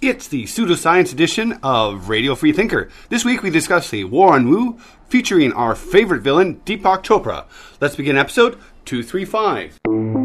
It's the pseudoscience edition of Radio Free Thinker. This week we discuss the War on Wu, featuring our favorite villain, Deepak Chopra. Let's begin episode 235.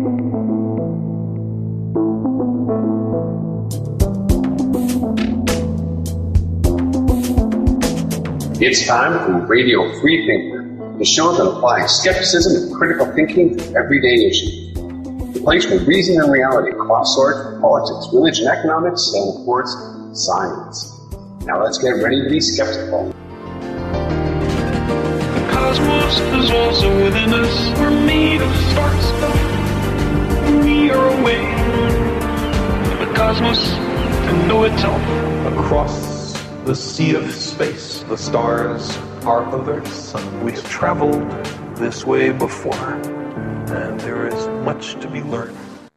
It's time for Radio Free Thinker, the show that applies skepticism and critical thinking to everyday issues. The place where reason and reality cross swords, politics, religion, economics, and of course, science. Now let's get ready to be skeptical. The cosmos is also within us. We're made of sparks. We are a way of the cosmos to know itself. Across the sea of space, the stars are others. We've traveled this way before, and there is much to be learned.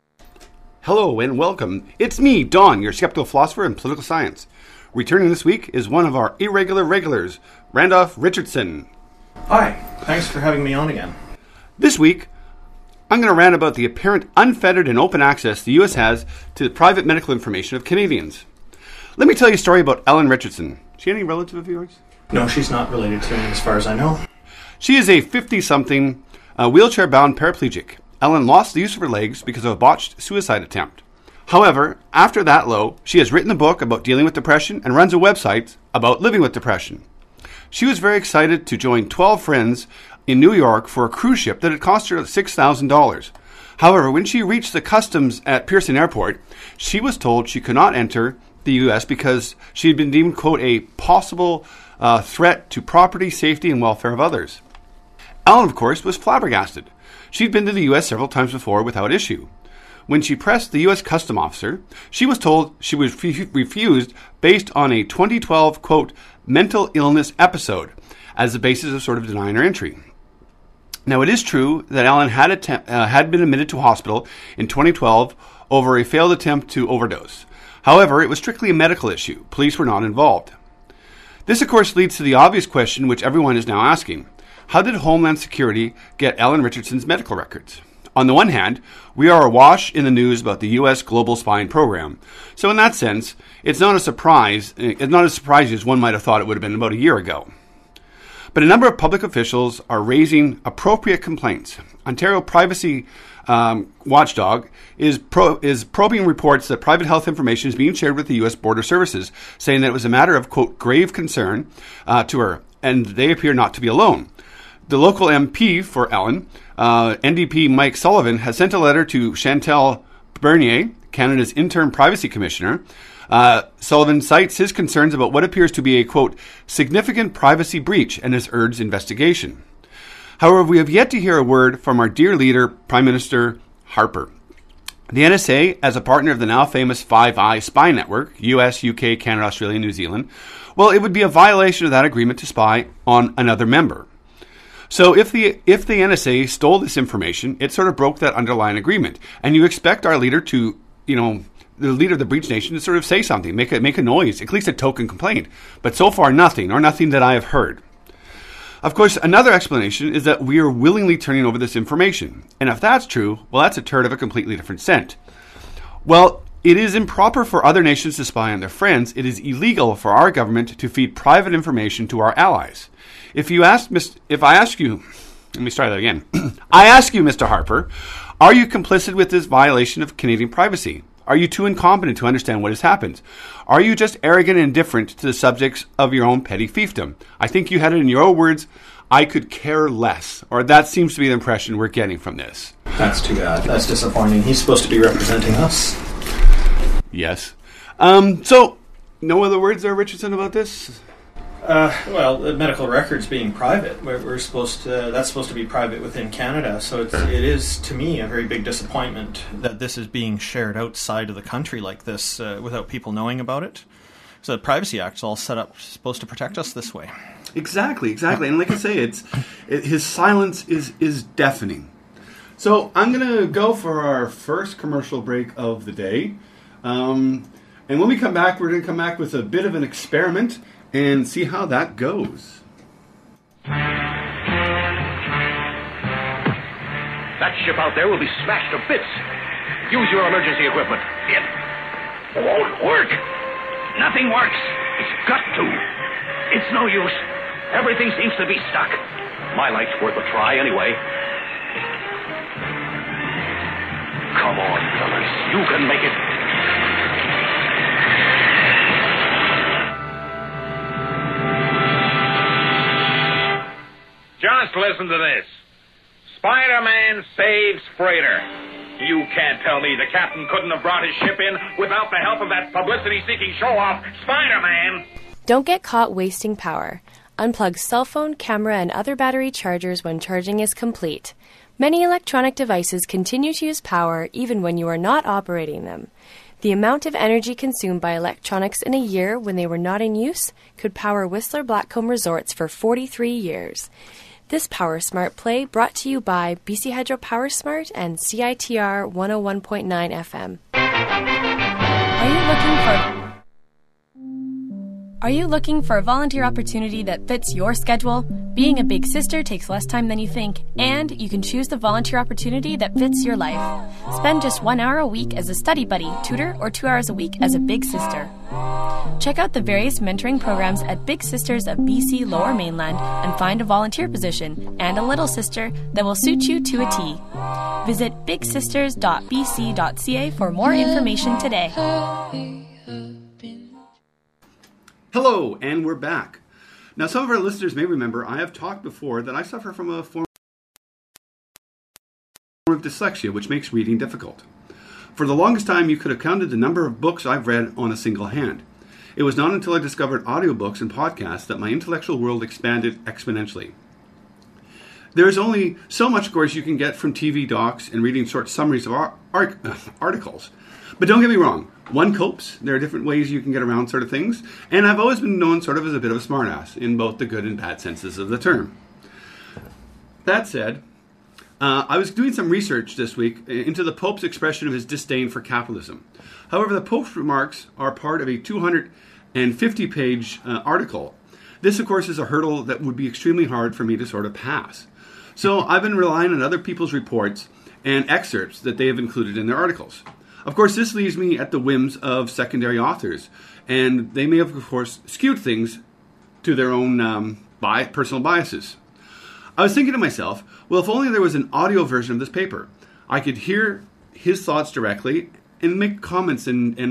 Hello and welcome. It's me, Don, your skeptical philosopher in political science. Returning this week is one of our irregular regulars, Randolph Richardson. Hi, thanks for having me on again. This week, I'm going to rant about the apparent unfettered and open access the U.S. has to the private medical information of Canadians. Let me tell you a story about Ellen Richardson. Is she any relative of yours? No, she's not related to me as far as I know. She is a 50-something wheelchair-bound paraplegic. Ellen lost the use of her legs because of a botched suicide attempt. However, after that low, she has written a book about dealing with depression and runs a website about living with depression. She was very excited to join 12 friends in New York for a cruise ship that had cost her $6,000. However, when she reached the customs at Pearson Airport, she was told she could not enter the U.S. because she had been deemed, quote, a possible threat to property, safety, and welfare of others. Ellen, of course, was flabbergasted. She'd been to the U.S. several times before without issue. When she pressed the U.S. Custom Officer, she was told she was refused based on a 2012, quote, mental illness episode as the basis of sort of denying her entry. Now, it is true that Ellen had been admitted to hospital in 2012 over a failed attempt to overdose. However, it was strictly a medical issue. Police were not involved. This, of course, leads to the obvious question which everyone is now asking. How did Homeland Security get Ellen Richardson's medical records? On the one hand, we are awash in the news about the U.S. global spying program. So in that sense, it's not as surprising as one might have thought it would have been about a year ago. But a number of public officials are raising appropriate complaints. Ontario Privacy Watchdog is probing reports that private health information is being shared with the U.S. Border Services, saying that it was a matter of, quote, grave concern to her, and they appear not to be alone. The local MP for Ellen, NDP Mike Sullivan, has sent a letter to Chantal Bernier, Canada's interim privacy commissioner. Sullivan cites his concerns about what appears to be a, quote, significant privacy breach and has urged investigation. However, we have yet to hear a word from our dear leader, Prime Minister Harper. The NSA, as a partner of the now famous Five Eyes spy network, US, UK, Canada, Australia, New Zealand, well, it would be a violation of that agreement to spy on another member. So if the NSA stole this information, it sort of broke that underlying agreement. And you expect our leader to, the leader of the breach nation to sort of say something, make a noise, at least a token complaint. But so far, nothing that I have heard. Of course, another explanation is that we are willingly turning over this information. And if that's true, well, that's a turd of a completely different scent. Well, it is improper for other nations to spy on their friends. It is illegal for our government to feed private information to our allies. I ask you, Mr. Harper, are you complicit with this violation of Canadian privacy? Are you too incompetent to understand what has happened? Are you just arrogant and indifferent to the subjects of your own petty fiefdom? I think you had it in your own words, I could care less. Or that seems to be the impression we're getting from this. That's too bad. That's disappointing. He's supposed to be representing us. Yes. So, no other words there, Richardson, about this? Well, the medical records being private, that's supposed to be private within Canada. So it is to me a very big disappointment that this is being shared outside of the country like this without people knowing about it. So the Privacy Act's all set up, supposed to protect us this way. Exactly. And like I say, his silence is deafening. So I'm going to go for our first commercial break of the day. And when we come back, we're going to come back with a bit of an experiment and see how that goes. That ship out there will be smashed to bits. Use your emergency equipment. It won't work. Nothing works. It's got to. It's no use. Everything seems to be stuck. My life's worth a try anyway. Come on, fellas. You can make it. Just listen to this. Spider-Man saves freighter. You can't tell me the captain couldn't have brought his ship in without the help of that publicity-seeking show-off, Spider-Man. Don't get caught wasting power. Unplug cell phone, camera, and other battery chargers when charging is complete. Many electronic devices continue to use power even when you are not operating them. The amount of energy consumed by electronics in a year when they were not in use could power Whistler Blackcomb Resorts for 43 years. This Power Smart play brought to you by BC Hydro Power Smart and CITR 101.9 FM. Are you looking for a volunteer opportunity that fits your schedule? Being a big sister takes less time than you think, and you can choose the volunteer opportunity that fits your life. Spend just 1 hour a week as a study buddy, tutor, or 2 hours a week as a big sister. Check out the various mentoring programs at Big Sisters of BC Lower Mainland and find a volunteer position and a little sister that will suit you to a T. Visit bigsisters.bc.ca for more information today. Hello, and we're back. Now, some of our listeners may remember I have talked before that I suffer from a form of dyslexia, which makes reading difficult. For the longest time, you could have counted the number of books I've read on a single hand. It was not until I discovered audiobooks and podcasts that my intellectual world expanded exponentially. There is only so much, of course, you can get from TV docs and reading short summaries of articles. But don't get me wrong, one copes. There are different ways you can get around sort of things, and I've always been known sort of as a bit of a smartass in both the good and bad senses of the term. That said, I was doing some research this week into the Pope's expression of his disdain for capitalism. However, the Pope's remarks are part of a 250-page article. This, of course, is a hurdle that would be extremely hard for me to sort of pass. So I've been relying on other people's reports and excerpts that they have included in their articles. Of course, this leaves me at the whims of secondary authors, and they may have, of course, skewed things to their own personal biases. I was thinking to myself, well, if only there was an audio version of this paper, I could hear his thoughts directly and make comments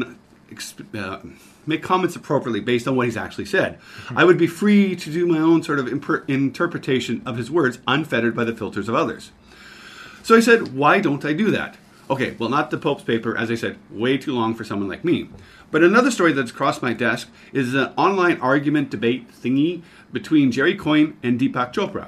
make comments appropriately based on what he's actually said. I would be free to do my own sort of interpretation of his words, unfettered by the filters of others. So I said, why don't I do that? Okay, well, not the Pope's paper, as I said, way too long for someone like me. But another story that's crossed my desk is an online argument debate thingy between Jerry Coyne and Deepak Chopra.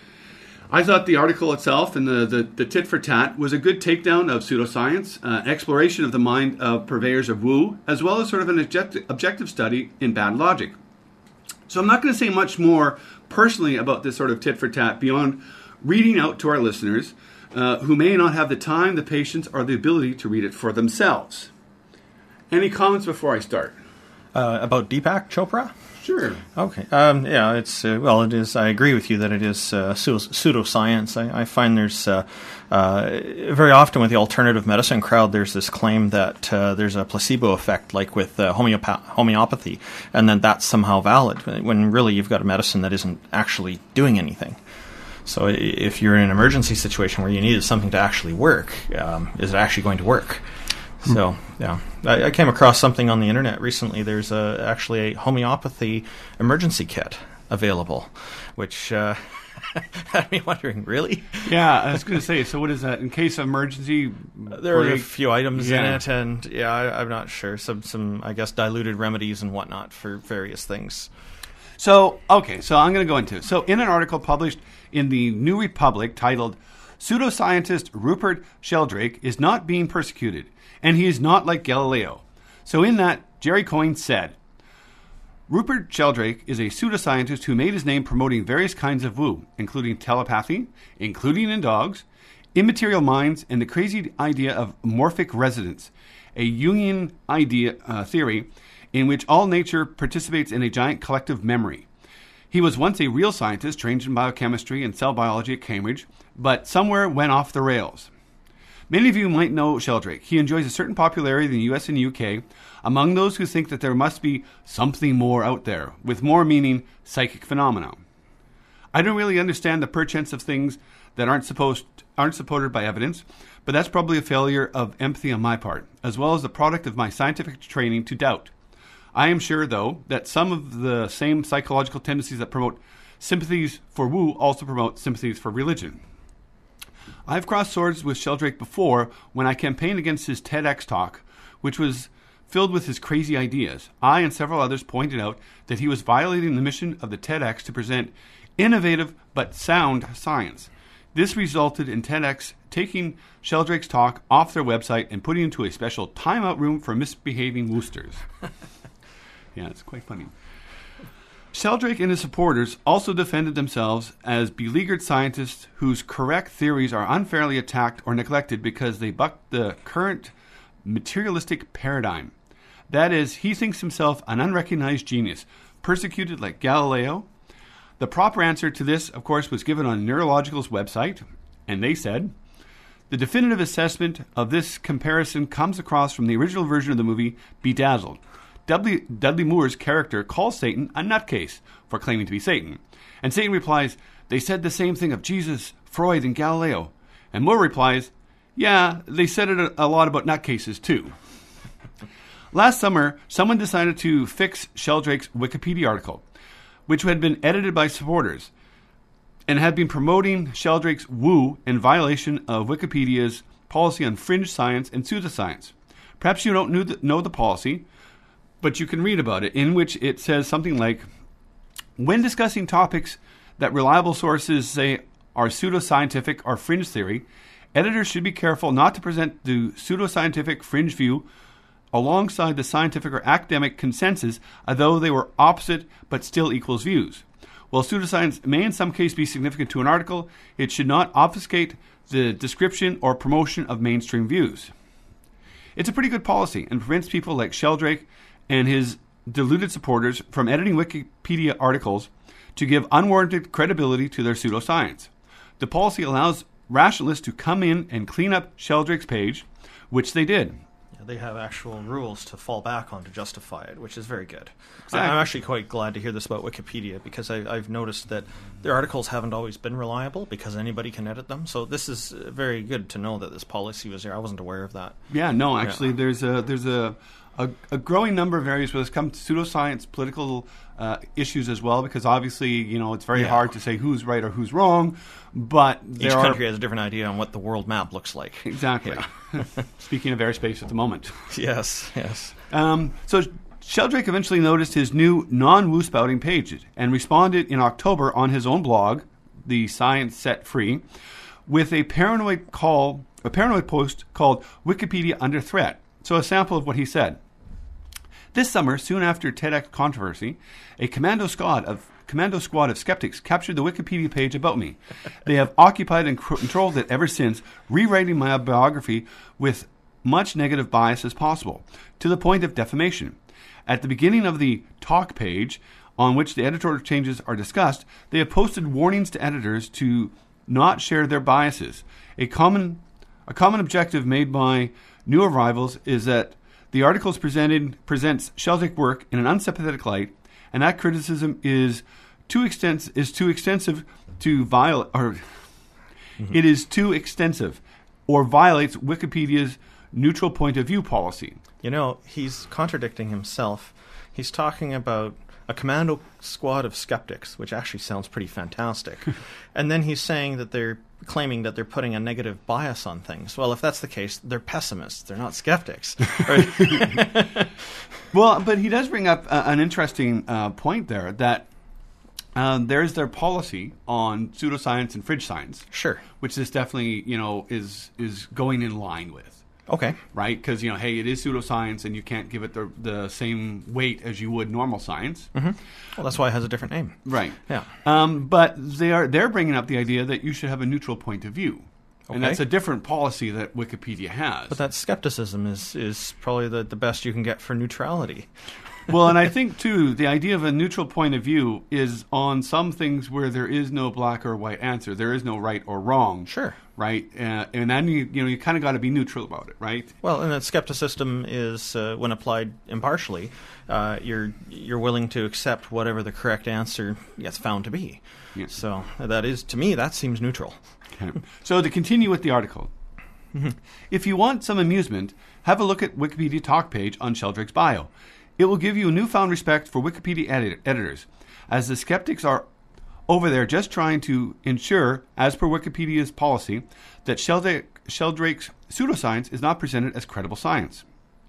I thought the article itself and the tit for tat was a good takedown of pseudoscience, exploration of the mind of purveyors of woo, as well as sort of an objective study in bad logic. So I'm not going to say much more personally about this sort of tit for tat beyond reading out to our listeners who may not have the time, the patience, or the ability to read it for themselves. Any comments before I start? About Deepak Chopra? Sure. Okay. Yeah, it's, it is, I agree with you that it is pseudoscience. I find there's, very often with the alternative medicine crowd, there's this claim that there's a placebo effect, like with homeopathy, and then that's somehow valid, when really you've got a medicine that isn't actually doing anything. So if you're in an emergency situation where you needed something to actually work, is it actually going to work? So, yeah. I came across something on the internet recently. There's actually a homeopathy emergency kit available, which had me wondering, really? Yeah, I was going to say, so what is that? In case of emergency? There are a few items in it, and I'm not sure. Some I guess, diluted remedies and whatnot for various things. So, okay, so I'm going to go into it. So, in an article published in the New Republic titled, "Pseudoscientist Rupert Sheldrake is not being persecuted, and he is not like Galileo." So in that, Jerry Coyne said, "Rupert Sheldrake is a pseudoscientist who made his name promoting various kinds of woo, including telepathy, including in dogs, immaterial minds, and the crazy idea of morphic resonance, a Jungian theory in which all nature participates in a giant collective memory. He was once a real scientist trained in biochemistry and cell biology at Cambridge, but somewhere went off the rails. Many of you might know Sheldrake. He enjoys a certain popularity in the US and UK among those who think that there must be something more out there, with more meaning psychic phenomena. I don't really understand the perchance of things that aren't supported by evidence, but that's probably a failure of empathy on my part, as well as the product of my scientific training to doubt. I am sure, though, that some of the same psychological tendencies that promote sympathies for woo also promote sympathies for religion. I've crossed swords with Sheldrake before when I campaigned against his TEDx talk, which was filled with his crazy ideas. I and several others pointed out that he was violating the mission of the TEDx to present innovative but sound science. This resulted in TEDx taking Sheldrake's talk off their website and putting it into a special timeout room for misbehaving woosters. Yeah, it's quite funny. Sheldrake and his supporters also defended themselves as beleaguered scientists whose correct theories are unfairly attacked or neglected because they buck the current materialistic paradigm. That is, he thinks himself an unrecognized genius, persecuted like Galileo. The proper answer to this, of course, was given on Neurological's website, and they said, the definitive assessment of this comparison comes across from the original version of the movie Bedazzled. Dudley Moore's character calls Satan a nutcase for claiming to be Satan. And Satan replies, they said the same thing of Jesus, Freud, and Galileo. And Moore replies, yeah, they said it a lot about nutcases too. Last summer, someone decided to fix Sheldrake's Wikipedia article, which had been edited by supporters, and had been promoting Sheldrake's woo in violation of Wikipedia's policy on fringe science and pseudoscience. Perhaps you don't know the policy, but you can read about it, in which it says something like, when discussing topics that reliable sources say are pseudoscientific or fringe theory, editors should be careful not to present the pseudoscientific fringe view alongside the scientific or academic consensus, although they were opposite but still equals views. While pseudoscience may in some cases be significant to an article, it should not obfuscate the description or promotion of mainstream views. It's a pretty good policy and prevents people like Sheldrake and his deluded supporters from editing Wikipedia articles to give unwarranted credibility to their pseudoscience. The policy allows rationalists to come in and clean up Sheldrake's page, which they did. They have actual rules to fall back on to justify it, which is very good. Exactly. I'm actually quite glad to hear this about Wikipedia because I've noticed that their articles haven't always been reliable because anybody can edit them. So this is very good to know that this policy was there. I wasn't aware of that. Yeah, no, actually, there's a growing number of areas where it's come to pseudoscience, political issues as well, because obviously, you know, it's very hard to say who's right or who's wrong, but each country has a different idea on what the world map looks like. Exactly. Yeah. Speaking of airspace at the moment. Yes, yes. So Sheldrake eventually noticed his new non-woo spouting page and responded in October on his own blog, The Science Set Free, with a paranoid post called Wikipedia Under Threat. So a sample of what he said. This summer, soon after TEDx controversy, a commando squad of skeptics captured the Wikipedia page about me. They have occupied and controlled it ever since, rewriting my biography with much negative bias as possible, to the point of defamation. At the beginning of the talk page, on which the editorial changes are discussed, they have posted warnings to editors to not share their biases. A common objective made by new arrivals is that the articles presents Sheldrake's work in an unsympathetic light, and that criticism is too extensive to violate, or it is too extensive, or violates Wikipedia's neutral point of view policy. You know, he's contradicting himself. He's talking about a commando squad of skeptics, which actually sounds pretty fantastic. And then he's saying that they're claiming that they're putting a negative bias on things. Well, if that's the case, they're pessimists. They're not skeptics. Well, but he does bring up an interesting point there, that there's their policy on pseudoscience and fringe science. Sure. Which is definitely, you know, is going in line with. Okay. Right? Because, you know, hey, it is pseudoscience and you can't give it the same weight as you would normal science. Mm-hmm. Well, that's why it has a different name. Right. Yeah. But they're bringing up the idea that you should have a neutral point of view. Okay. And that's a different policy that Wikipedia has. But that skepticism is probably the best you can get for neutrality. Well, and I think, too, the idea of a neutral point of view is on some things where there is no black or white answer. There is no right or wrong. Sure. right? And then you kind of got to be neutral about it, right? Well, and that skepticism is, when applied impartially, you're willing to accept whatever the correct answer gets found to be. Yeah. So that is, to me, that seems neutral. Okay. So to continue with the article, if you want some amusement, have a look at Wikipedia talk page on Sheldrake's bio. It will give you a newfound respect for Wikipedia editors, as the skeptics are over there just trying to ensure, as per Wikipedia's policy, that Sheldrake's pseudoscience is not presented as credible science.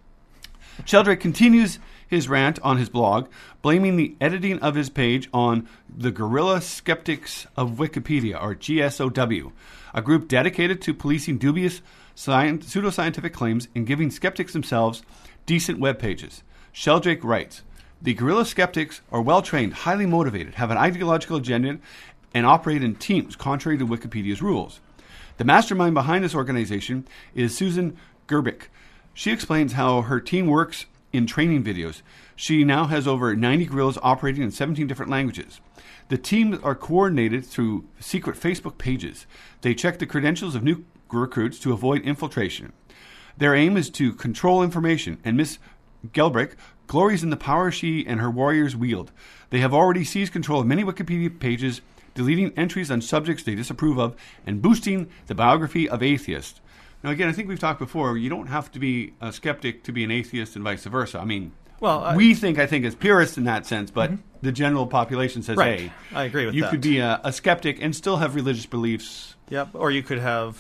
Sheldrake continues his rant on his blog, blaming the editing of his page on the Guerrilla Skeptics of Wikipedia, or GSOW, a group dedicated to policing dubious pseudoscientific claims and giving skeptics themselves decent web pages. Sheldrake writes, "The guerrilla skeptics are well-trained, highly motivated, have an ideological agenda, and operate in teams contrary to Wikipedia's rules. The mastermind behind this organization is Susan Gerbic. She explains how her team works in training videos. She now has over 90 guerrillas operating in 17 different languages. The teams are coordinated through secret Facebook pages. They check the credentials of new recruits to avoid infiltration. Their aim is to control information, and Miss Gelbrick glories in the power she and her warriors wield. They have already seized control of many Wikipedia pages, deleting entries on subjects they disapprove of, and boosting the biography of atheists." Now, again, I think we've talked before, you don't have to be a skeptic to be an atheist and vice versa. I mean, I think as purists in that sense, but the general population says, right. hey, I agree with you that. could be a skeptic and still have religious beliefs. Yep, or you could have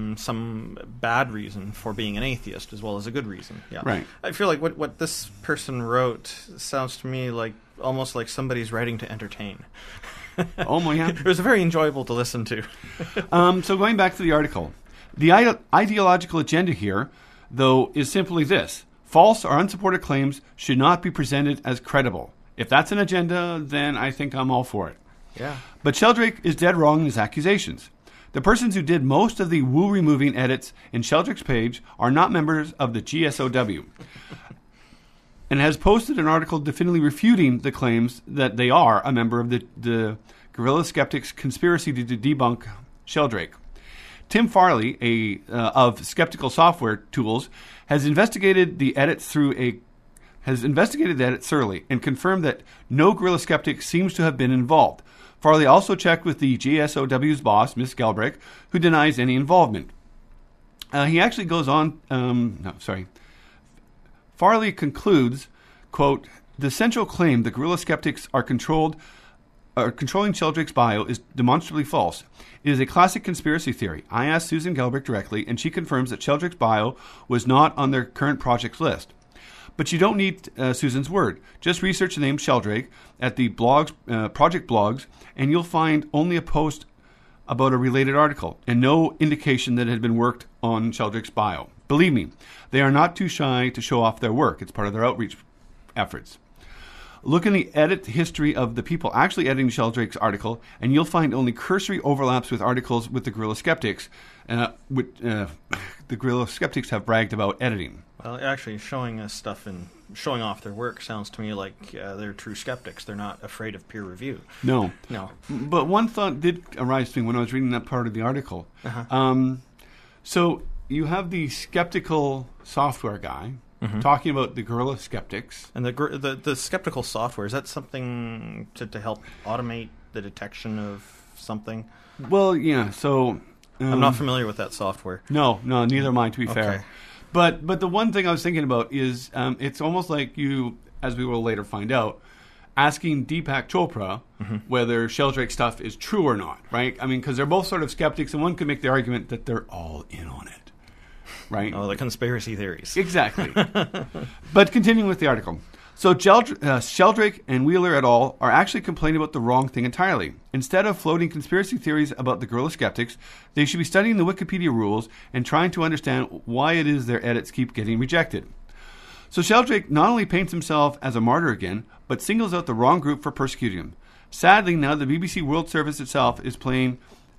some bad reason for being an atheist as well as a good reason. Yeah, Right. I feel like what this person wrote sounds to me like almost like somebody's writing to entertain. Oh, my God. It was very enjoyable to listen to. So going back to the article, the ideological agenda here, though, is simply this. False or unsupported claims should not be presented as credible. If that's an agenda, then I think I'm all for it. Yeah. But Sheldrake is dead wrong in his accusations. The persons who did most of the woo-removing edits in Sheldrake's page are not members of the GSOW, and has posted an article definitively refuting the claims that they are a member of the Guerrilla Skeptics conspiracy to debunk Sheldrake. Tim Farley, of Skeptical Software Tools, has investigated the edits thoroughly and confirmed that no guerrilla skeptic seems to have been involved. Farley also checked with the GSOW's boss, Miss Gelbrick, who denies any involvement. He actually goes on. Farley concludes, quote, "The central claim the guerrilla skeptics are controlling Sheldrake's bio is demonstrably false. It is a classic conspiracy theory. I asked Susan Gelbrick directly, and she confirms that Sheldrake's bio was not on their current project list. But you don't need Susan's word. Just research the name Sheldrake at the project blogs, and you'll find only a post about a related article, and no indication that it had been worked on Sheldrake's bio. Believe me, they are not too shy to show off their work. It's part of their outreach efforts. Look in the edit history of the people actually editing Sheldrake's article, and you'll find only cursory overlaps with articles with the guerrilla skeptics, which the guerrilla skeptics have bragged about editing." Well, actually, showing us stuff and showing off their work sounds to me like they're true skeptics. They're not afraid of peer review. No. But one thought did arise to me when I was reading that part of the article. So you have the skeptical software guy talking about the guerrilla skeptics. And the skeptical software, is that something to help automate the detection of something? Well, yeah, so... I'm not familiar with that software. No, neither am I, to be fair. But the one thing I was thinking about is it's almost like you, as we will later find out, asking Deepak Chopra whether Sheldrake stuff is true or not, right? I mean, because they're both sort of skeptics, and one could make the argument that they're all in on it, right? Oh, the conspiracy theories. Exactly. But continuing with the article. So Sheldrake and Wheeler et al. Are actually complaining about the wrong thing entirely. Instead of floating conspiracy theories about the guerrilla skeptics, they should be studying the Wikipedia rules and trying to understand why it is their edits keep getting rejected. So Sheldrake not only paints himself as a martyr again, but singles out the wrong group for persecuting him. Sadly, now the BBC World Service itself is playing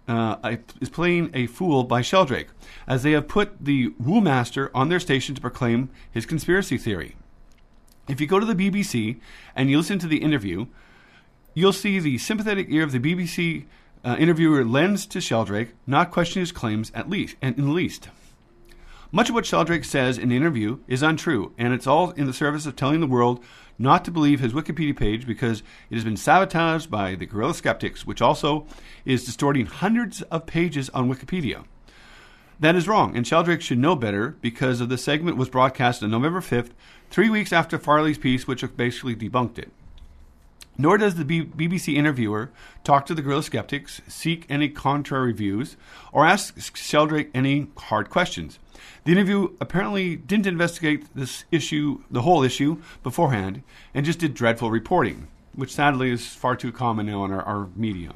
a fool by Sheldrake, as they have put the Woo Master on their station to proclaim his conspiracy theory. If you go to the BBC and you listen to the interview, you'll see the sympathetic ear of the BBC interviewer lends to Sheldrake, not questioning his claims in the least. Much of what Sheldrake says in the interview is untrue, and it's all in the service of telling the world not to believe his Wikipedia page because it has been sabotaged by the guerrilla skeptics, which also is distorting hundreds of pages on Wikipedia. That is wrong, and Sheldrake should know better because of the segment was broadcast on November 5th, 3 weeks after Farley's piece, which basically debunked it. Nor does the BBC interviewer talk to the guerrilla skeptics, seek any contrary views, or ask Sheldrake any hard questions. The interview apparently didn't investigate the whole issue beforehand, and just did dreadful reporting, which sadly is far too common now in our media.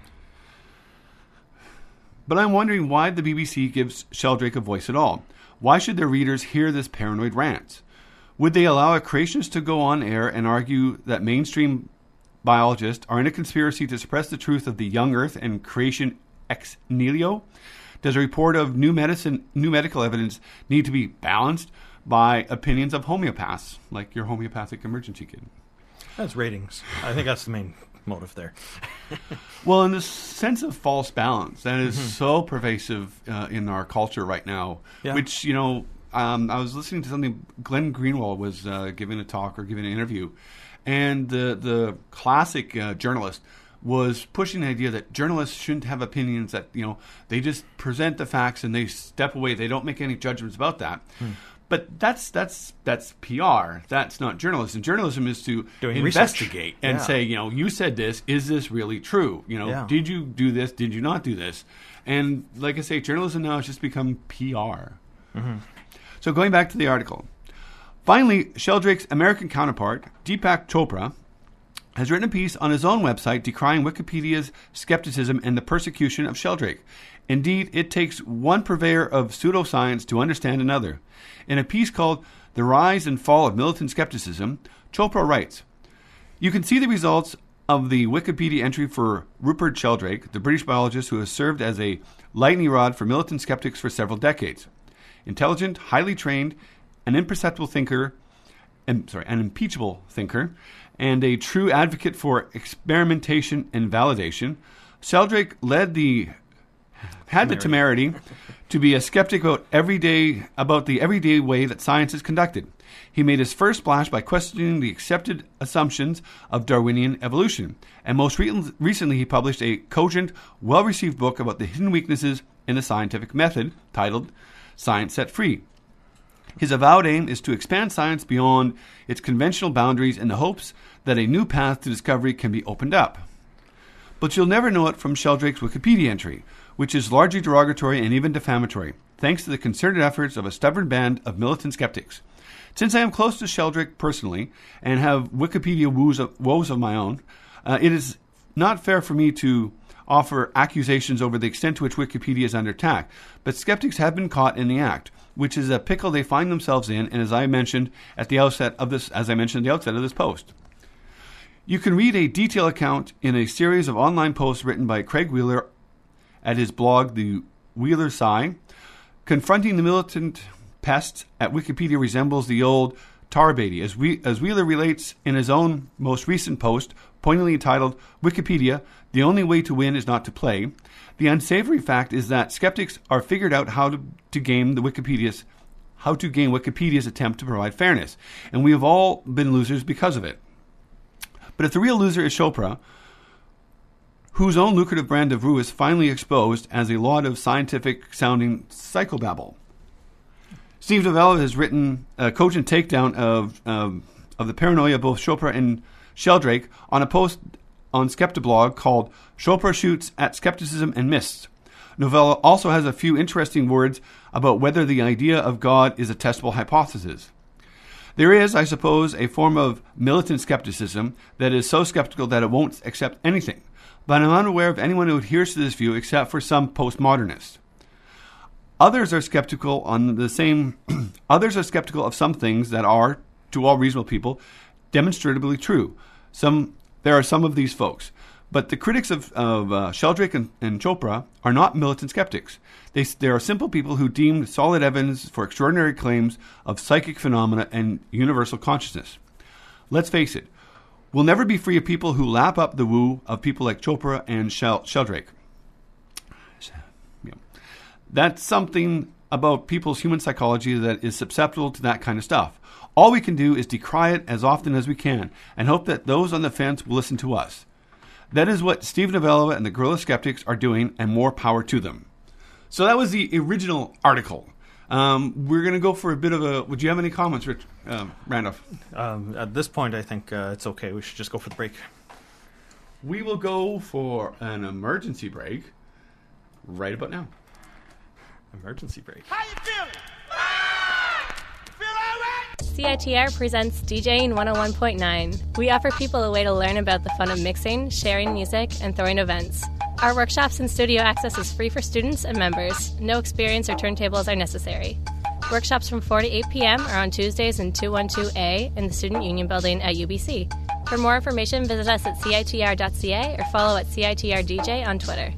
But I'm wondering why the BBC gives Sheldrake a voice at all. Why should their readers hear this paranoid rant? Would they allow a creationist to go on air and argue that mainstream biologists are in a conspiracy to suppress the truth of the young Earth and creation ex nihilo? Does a report of new medical evidence need to be balanced by opinions of homeopaths, like your homeopathic emergency kit? That's ratings. I think that's the main motive there. Well, in the sense of false balance, that is so pervasive in our culture right now, which, I was listening to something, Glenn Greenwald was giving a talk or giving an interview, and the classic journalist was pushing the idea that journalists shouldn't have opinions, that, they just present the facts and they step away. They don't make any judgments about that. But that's PR. That's not journalism. Journalism is to investigate and say, you said this. Is this really true? Did you do this? Did you not do this? And like I say, journalism now has just become PR. So going back to the article. Finally, Sheldrake's American counterpart, Deepak Chopra, has written a piece on his own website decrying Wikipedia's skepticism and the persecution of Sheldrake. Indeed, it takes one purveyor of pseudoscience to understand another. In a piece called The Rise and Fall of Militant Skepticism, Chopra writes, "You can see the results of the Wikipedia entry for Rupert Sheldrake, the British biologist who has served as a lightning rod for militant skeptics for several decades. Intelligent, highly trained, an imperceptible thinker, an impeachable thinker, and a true advocate for experimentation and validation, Sheldrake had the temerity to be a skeptic about the everyday way that science is conducted. He made his first splash by questioning the accepted assumptions of Darwinian evolution, and most recently he published a cogent, well-received book about the hidden weaknesses in the scientific method, titled Science Set Free. His avowed aim is to expand science beyond its conventional boundaries in the hopes that a new path to discovery can be opened up. But you'll never know it from Sheldrake's Wikipedia entry, which is largely derogatory and even defamatory, thanks to the concerted efforts of a stubborn band of militant skeptics. Since I am close to Sheldrake personally and have Wikipedia woes of my own, it is not fair for me to offer accusations over the extent to which Wikipedia is under attack, but skeptics have been caught in the act, which is a pickle they find themselves in, and as I mentioned at the outset of this post. You can read a detailed account in a series of online posts written by Craig Wheeler at his blog, The Wheeler Sigh. Confronting the militant pests at Wikipedia resembles the old tar baity, as Wheeler relates in his own most recent post, poignantly entitled Wikipedia, The Only Way to Win is Not to Play. The unsavory fact is that skeptics are figured out how to gain Wikipedia's attempt to provide fairness, and we have all been losers because of it. But if the real loser is Chopra, whose own lucrative brand of Rue is finally exposed as a lot of scientific-sounding psychobabble. Steve Novella has written a cogent takedown of the paranoia of both Chopra and Sheldrake on a post on Skeptablog called Chopra Shoots at Skepticism and Myths. Novella also has a few interesting words about whether the idea of God is a testable hypothesis. There is, I suppose, a form of militant skepticism that is so skeptical that it won't accept anything, but I'm unaware of anyone who adheres to this view except for some postmodernists. Others are skeptical of some things that are, to all reasonable people, demonstrably true. There are some of these folks. But the critics of Sheldrake and Chopra are not militant skeptics. They are simple people who deem solid evidence for extraordinary claims of psychic phenomena and universal consciousness. Let's face it, we'll never be free of people who lap up the woo of people like Chopra and Sheldrake. That's something about people's human psychology that is susceptible to that kind of stuff. All we can do is decry it as often as we can and hope that those on the fence will listen to us. That is what Steve Novella and the Guerrilla Skeptics are doing, and more power to them. So that was the original article. We're going to go for a bit of a... Would you have any comments, Randolph? At this point, I think it's okay. We should just go for the break. We will go for an emergency break right about now. Emergency break. How you feeling? Feel all right? CITR presents DJing 101.9. We offer people a way to learn about the fun of mixing, sharing music, and throwing events. Our workshops and studio access is free for students and members. No experience or turntables are necessary. Workshops from 4 to 8 p.m. are on Tuesdays in 212A in the Student Union Building at UBC. For more information, visit us at CITR.ca or follow at CITRDJ on Twitter.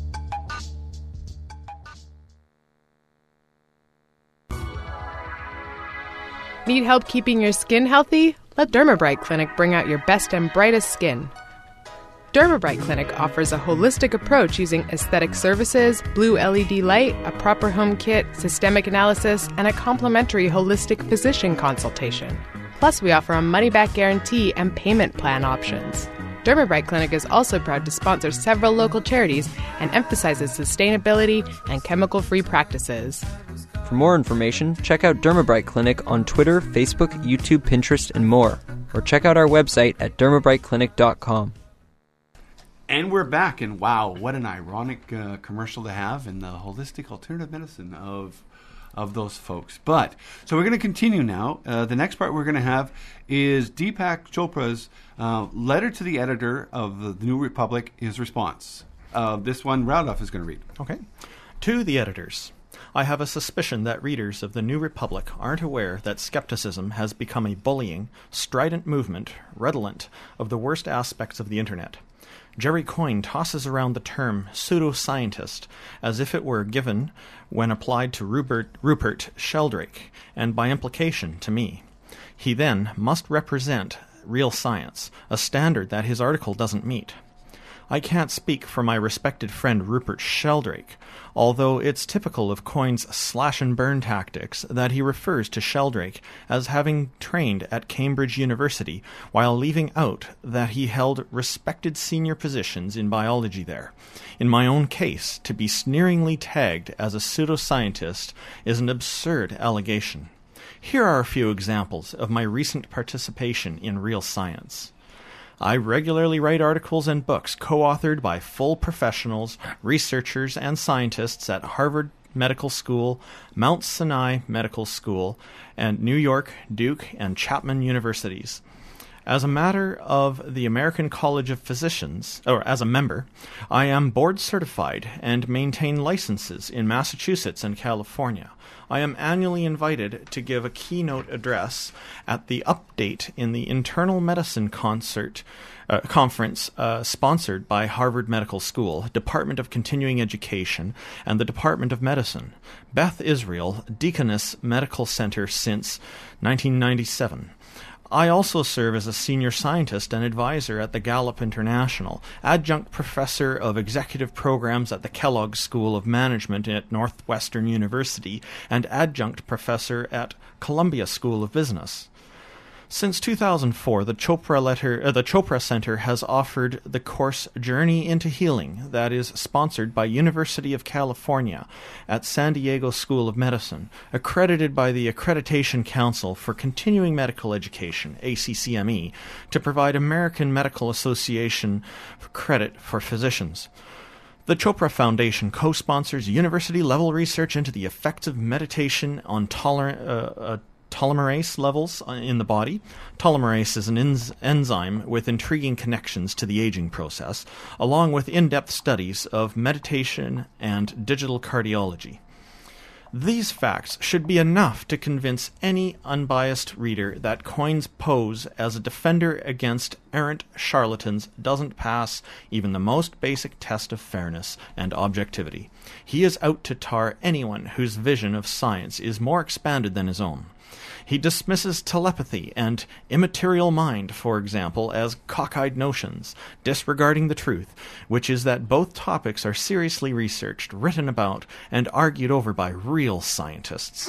Need help keeping your skin healthy? Let Dermabright Clinic bring out your best and brightest skin. Dermabright Clinic offers a holistic approach using aesthetic services, blue LED light, a proper home kit, systemic analysis, and a complimentary holistic physician consultation. Plus, we offer a money-back guarantee and payment plan options. Dermabright Clinic is also proud to sponsor several local charities and emphasizes sustainability and chemical-free practices. For more information, check out Dermabright Clinic on Twitter, Facebook, YouTube, Pinterest, and more. Or check out our website at dermabrightclinic.com. And we're back, and wow, what an ironic commercial to have in the holistic alternative medicine of those folks. But, so we're going to continue now. The next part we're going to have is Deepak Chopra's letter to the editor of the New Republic, his response. This one, Randolph is going to read. Okay. To the editors. I have a suspicion that readers of the New Republic aren't aware that skepticism has become a bullying, strident movement, redolent of the worst aspects of the Internet. Jerry Coyne tosses around the term pseudoscientist as if it were given when applied to Rupert Sheldrake, and by implication to me. He then must represent real science, a standard that his article doesn't meet. I can't speak for my respected friend Rupert Sheldrake, although it's typical of Coyne's slash-and-burn tactics that he refers to Sheldrake as having trained at Cambridge University, while leaving out that he held respected senior positions in biology there. In my own case, to be sneeringly tagged as a pseudoscientist is an absurd allegation. Here are a few examples of my recent participation in real science. I regularly write articles and books co-authored by full professionals, researchers, and scientists at Harvard Medical School, Mount Sinai Medical School, and New York, Duke, and Chapman Universities. As a matter of the American College of Physicians, or as a member, I am board certified and maintain licenses in Massachusetts and California. I am annually invited to give a keynote address at the Update in the Internal Medicine Conference sponsored by Harvard Medical School, Department of Continuing Education, and the Department of Medicine. Beth Israel, Deaconess Medical Center since 1997. I also serve as a senior scientist and advisor at the Gallup International, adjunct professor of executive programs at the Kellogg School of Management at Northwestern University, and adjunct professor at Columbia School of Business. Since 2004, the Chopra Center has offered the course Journey into Healing that is sponsored by University of California at San Diego School of Medicine, accredited by the Accreditation Council for Continuing Medical Education, ACCME, to provide American Medical Association credit for physicians. The Chopra Foundation co-sponsors university-level research into the effects of meditation on telomerase levels in the body. Telomerase is an enzyme with intriguing connections to the aging process, along with in-depth studies of meditation and digital cardiology. These facts should be enough to convince any unbiased reader that Coyne's pose as a defender against errant charlatans doesn't pass even the most basic test of fairness and objectivity. He is out to tar anyone whose vision of science is more expanded than his own. He dismisses telepathy and immaterial mind, for example, as cockeyed notions, disregarding the truth, which is that both topics are seriously researched, written about, and argued over by real scientists.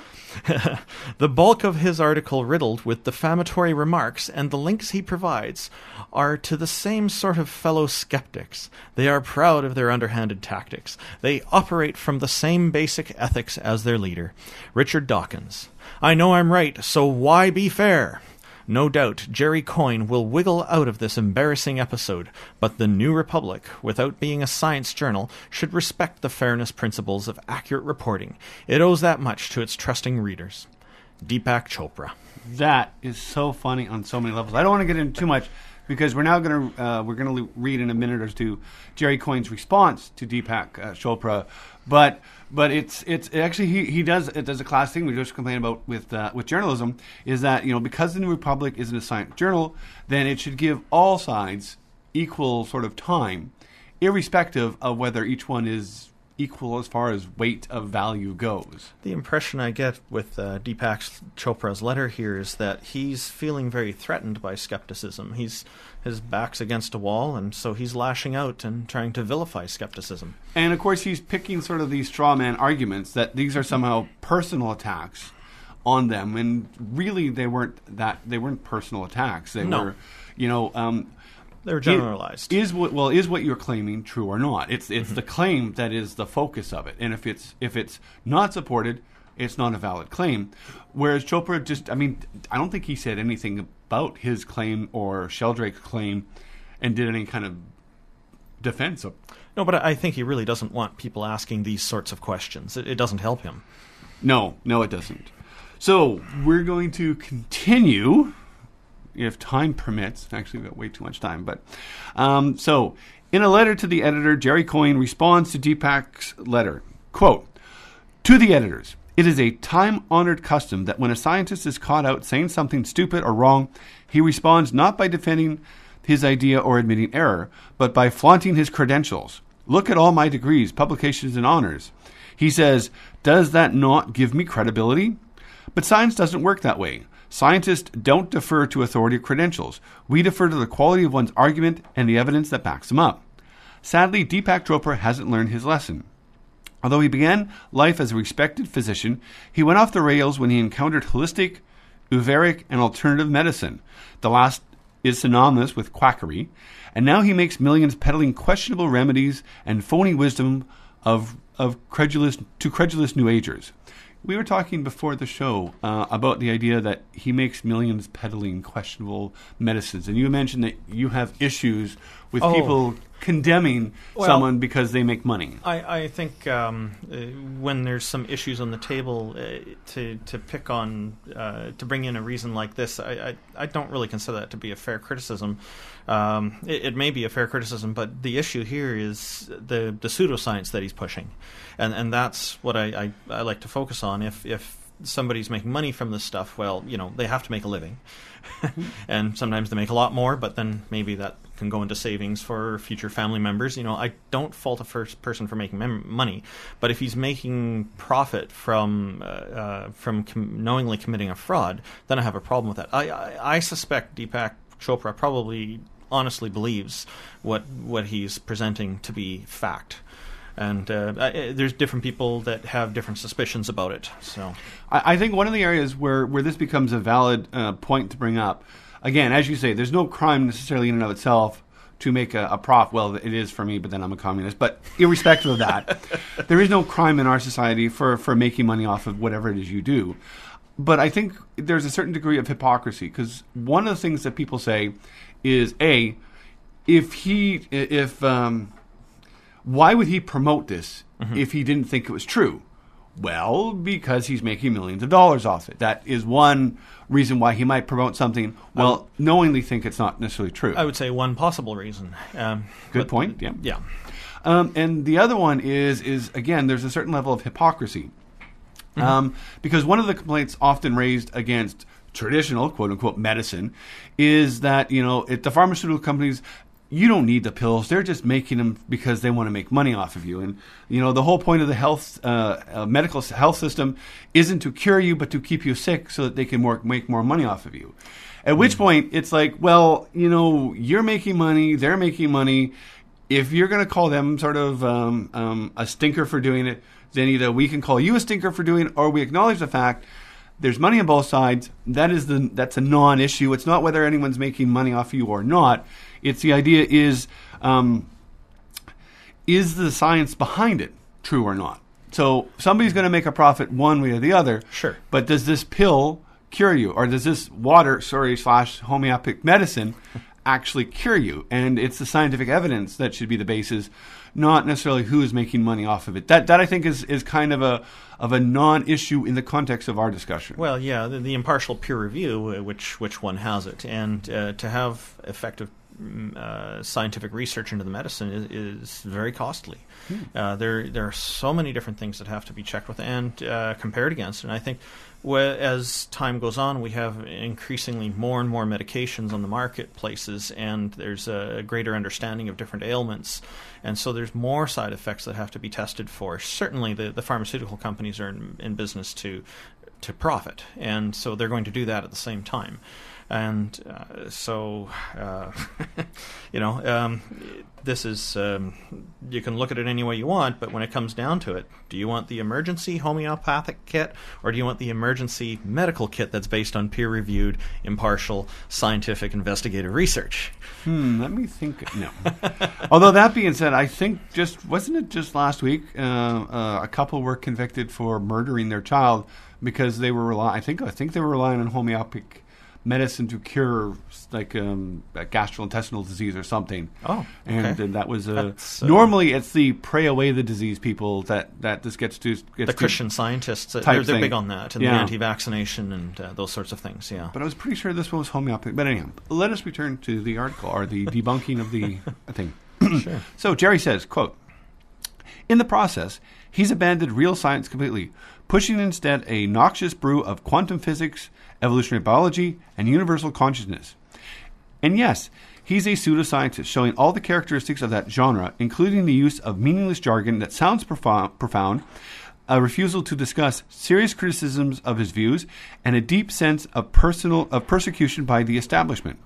The bulk of his article, riddled with defamatory remarks, and the links he provides are to the same sort of fellow skeptics. They are proud of their underhanded tactics. They operate from the same basic ethics as their leader, Richard Dawkins. I know I'm right, so why be fair? No doubt Jerry Coyne will wiggle out of this embarrassing episode, but the New Republic, without being a science journal, should respect the fairness principles of accurate reporting. It owes that much to its trusting readers. Deepak Chopra. That is so funny on so many levels. I don't want to get into too much because we're now going to read in a minute or two Jerry Coyne's response to Deepak Chopra, but it's actually he does a class thing we just complain about with journalism, is that because the New Republic isn't a science journal, then it should give all sides equal sort of time, irrespective of whether each one is equal as far as weight of value goes. The impression I get with Deepak Chopra's letter here is that he's feeling very threatened by skepticism. His back's against a wall, and so he's lashing out and trying to vilify skepticism. And of course he's picking sort of these straw man arguments that these are somehow personal attacks on them, and really they weren't personal attacks. They were, they're generalized. Is what you're claiming true or not? It's the claim that is the focus of it, and if it's not supported, it's not a valid claim. Whereas Chopra I don't think he said anything about his claim or Sheldrake's claim, and did any kind of defense of. No, but I think he really doesn't want people asking these sorts of questions. It doesn't help him. No, it doesn't. So we're going to continue, if time permits. Actually, we've got way too much time. But so, in a letter to the editor, Jerry Coyne responds to Deepak's letter. Quote, "To the editors, it is a time-honored custom that when a scientist is caught out saying something stupid or wrong, he responds not by defending his idea or admitting error, but by flaunting his credentials. Look at all my degrees, publications, and honors." He says, "Does that not give me credibility?" But science doesn't work that way. Scientists don't defer to authority or credentials. We defer to the quality of one's argument and the evidence that backs them up. Sadly, Deepak Chopra hasn't learned his lesson. Although he began life as a respected physician, he went off the rails when he encountered holistic, Uvaric, and alternative medicine. The last is synonymous with quackery, and now he makes millions peddling questionable remedies and phony wisdom of credulous New Agers. We were talking before the show about the idea that he makes millions peddling questionable medicines, and you mentioned that you have issues with people condemning someone because they make money. I think when there's some issues on the table to pick on, to bring in a reason like this, I don't really consider that to be a fair criticism. It may be a fair criticism, but the issue here is the pseudoscience that he's pushing, and that's what I like to focus on. If somebody's making money from this stuff, well, they have to make a living. And sometimes they make a lot more, but then maybe that can go into savings for future family members. I don't fault a first person for making money, but if he's making profit from knowingly committing a fraud, then I have a problem with that. I suspect Deepak Chopra probably honestly believes what he's presenting to be fact. And there's different people that have different suspicions about it. So, I think one of the areas where this becomes a valid point to bring up, again, as you say, there's no crime necessarily in and of itself to make a profit. Well, it is for me, but then I'm a communist. But irrespective of that, there is no crime in our society for making money off of whatever it is you do. But I think there's a certain degree of hypocrisy, because one of the things that people say is, why would he promote this if he didn't think it was true? Well, because he's making millions of dollars off it. That is one reason why he might promote something knowingly think it's not necessarily true. I would say one possible reason. Good point. Yeah. Yeah. And the other one is again, there's a certain level of hypocrisy. Because one of the complaints often raised against traditional, quote-unquote, medicine is that, the pharmaceutical companies you don't need the pills. They're just making them because they want to make money off of you. And, the whole point of the medical health system isn't to cure you, but to keep you sick so that they can make more money off of you. At which point, it's like, well, you're making money, they're making money. If you're going to call them sort of a stinker for doing it, then either we can call you a stinker for doing it, or we acknowledge the fact there's money on both sides. That's a non-issue. It's not whether anyone's making money off you or not. It's the idea is the science behind it true or not? So somebody's going to make a profit one way or the other. Sure. But does this pill cure you, or does this /homeopathic medicine actually cure you? And it's the scientific evidence that should be the basis, not necessarily who is making money off of it. That I think is kind of a non-issue in the context of our discussion. Well, yeah, the impartial peer review, which one has it, and to have effective scientific research into the medicine is very costly. There are so many different things that have to be checked with and compared against, and I think as time goes on, we have increasingly more and more medications on the marketplaces, and there's a greater understanding of different ailments, and so there's more side effects that have to be tested for. Certainly the pharmaceutical companies are in business to profit, and so they're going to do that at the same time. And this is, you can look at it any way you want, but when it comes down to it, do you want the emergency homeopathic kit, or do you want the emergency medical kit that's based on peer-reviewed, impartial, scientific, investigative research? Let me think. No. Although that being said, I think wasn't it just last week a couple were convicted for murdering their child because they were I think they were relying on homeopathic medicine to cure like gastrointestinal disease or something. Oh, okay. And that was normally it's the pray away the disease people that this gets to. The Christian scientists, they're big on that, and the anti-vaccination and those sorts of things, yeah. But I was pretty sure this one was homeopathic. But anyhow, let us return to the article, or the debunking of the thing. Sure. So Jerry says, quote, "In the process, he's abandoned real science completely, pushing instead a noxious brew of quantum physics, evolutionary biology, and universal consciousness. And yes, he's a pseudoscientist, showing all the characteristics of that genre, including the use of meaningless jargon that sounds profound, a refusal to discuss serious criticisms of his views, and a deep sense of persecution by the establishment.